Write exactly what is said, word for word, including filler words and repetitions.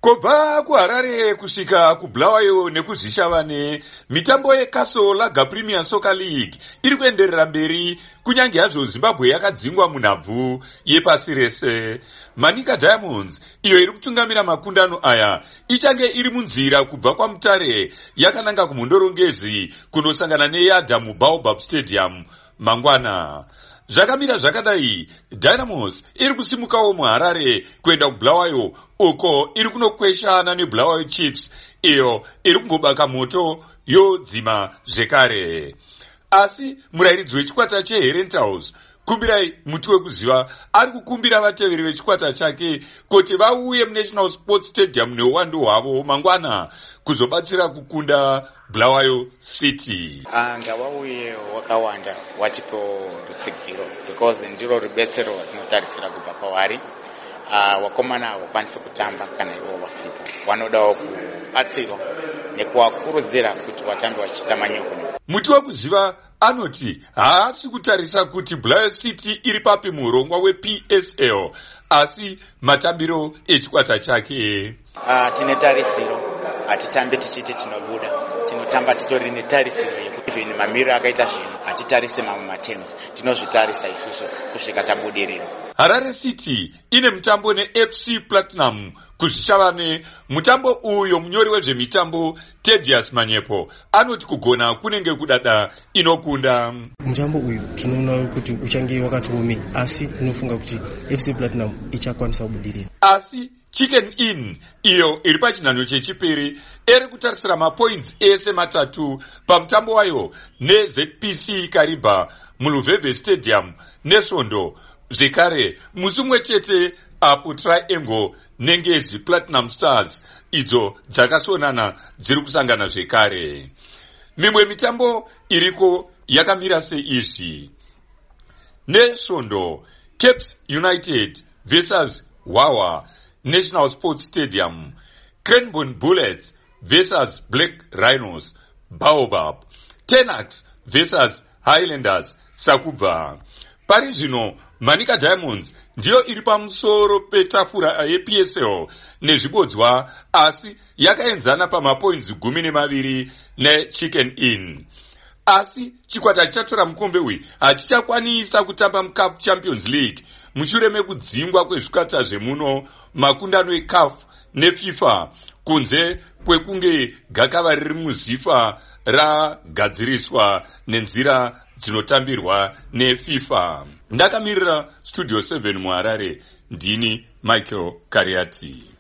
Kubva kuHarare kusvika kuBulawayo nekuzvishavane, mitambo yeCastle Lager Premier Soccer League iri kuenderera mberi kunyange hazvo Zimbabwe yakadzingwa munhabvu yepasi rese. Manika Diamonds, iyo iri kutungamira makundano aya, ichange iri munzira kubva kwaMutare yakananga kumhondorongezi kunosangana neYadha muBaobab Stadium mangwana. Zvakamira zvakadai, Dynamos iri kusimukawo muHarare kuenda kuBulawayo, uko iri kunokweshana neBulawayo Chiefs, iyo iri kungobaka moto yodzima zvekare. Asi murayiridzi wechikwata cheHerentals, Kumbirai Muti Wekuziva, ari kukumbira vateveri vechikwata chake kuti vauye muNational Sports Stadium neuwandu hwavo mangwana kuzobatsira kukunda Bulawayo City. Ngavauye wakawanda watipo rutsigiro because ndiro rubetsero rwatinotarisira kubva kwavari. Uh, wakomana vakwanise kutamba kana ivo vasipo, vanodawo kubatsirwa nekuvakurudzira kuti vatambe vachiita manyoko. Muti Wekuziva anoti haasi kutarisa kuti Bulawayo City iri papi muurongwa weP S L, asi matambiro echikwata chake. Uh, tine tarisiro, hatitambe tichiti tinobuda, tinotamba titori netarisiro yekuti zvinhu mamiro akaita zvinhu hatitarise mamwe matems, tinozvitarisa isusu kusvika tabudirira. Harare City ine mutambo neF C Platinum kuzvishavane. Mutambo uyo munyori wezvemitambo Tedious Manyepo anoti kugona kunenge kudada inokunda. Mutambo uyu tinoona kuti uchange wakatoome, asi tinofunga kuti F C Platinum ichakwanisa kubudirira. Asi Chicken Inn, iyo iri pachinhanho chechipiri, iri kutarisira mapoints ese matatu pamutambo wayo neZ P C Kariba muLuveve Stadium neSvondo. Zvekare musi mumwe chete apo Triangle neNgezi Platinum Stars idzo dzakasonana dziri kusangana zvekare. Mimwe mitambo iriko yakamira seizvi: neSvondo, Caps United versus Wawa National Sports Stadium, Cranbourne Bullets versus Black Rhinos Baobab, Tenax versus Highlanders Sakubva. Pari zvino Manika Diamonds ndiyo iri pamusoro petafura yeP S L nezvibodzwa, asi yakaenzana pamapoints gumi nemaviri neChicken Inn. Asi chikwata chichatora mukombe uyu hachichakwanisa kutamba muCup Champions League mushure mekudzingwa kwezvikwata zvemuno makundano eCAF neFIFA kunze kwekunge gakava riri muZIFA ragadziriswa nenzira dzinotambirwa neFIFA. Ndakamirira Studio seven muHarare, ndini Michael Kariati.